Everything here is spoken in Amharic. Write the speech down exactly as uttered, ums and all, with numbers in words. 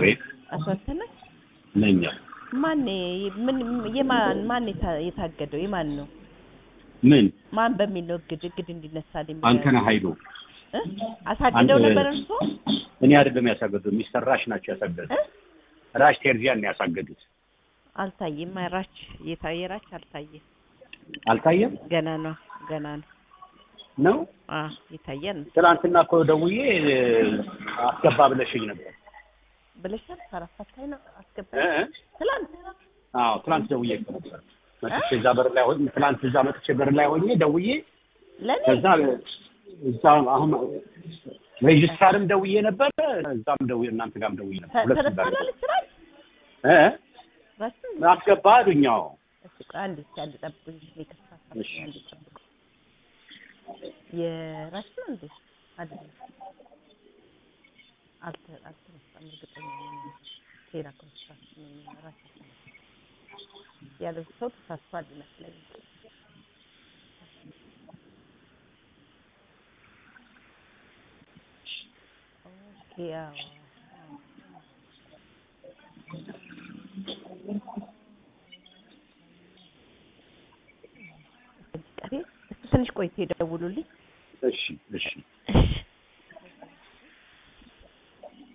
አቤት አስወተነ ነኛ ማን ምን የማን ማን የታገደው የማን ነው ምን ማን በሚል ነው ግድ ግድ እንዲነሳልኝ አንተና ኃይሉ አሳገደው ነበር እርሶ እኔ አይደለም ያሳገደው ሚስተር ራሽ ናቸው ያሳገዱት ራሽ ቴርዚያን ያሳገዱት አልታየም ራሽ የታየራች አልታየም አልታየም ገና ነው ገና ነው ነው አ ይታያል ትላንትና እኮ ደውዬ አስገባ ብለሽኝ ነበር ብለሻል ፈራፋታይ ነው አስገባ እ ትላንት አዎ ትላንት ደውዬ ነበር መጥቼ እዛ በር ላይ ሆኜ ትላንት እዛ መጥቼ በር ላይ ሆኜ ደውዬ ለኔ ከዛ እዛ አሁን ሬጅስትራርም ደውዬ ነበር እዛም ደውዬ እናንተ ጋርም ደውዬ ነበር ሁለት ጋር እ አስገባ አሉኛው እሺ አንድ አንድ ጠብቁኝ ለከሳሳ አንድ ጠብቁ የራስ ነው እንዴ አይደል አልተ አልተነሳም እርግጠኛ ነኝ ቴራ ኮንስትራክሽን ራስ ያለው ሰው ተሳስቷል ይመስለኛል ኦኬ ያው ትንሽ ቆይቶ ይደውሉልኝ እሺ እሺ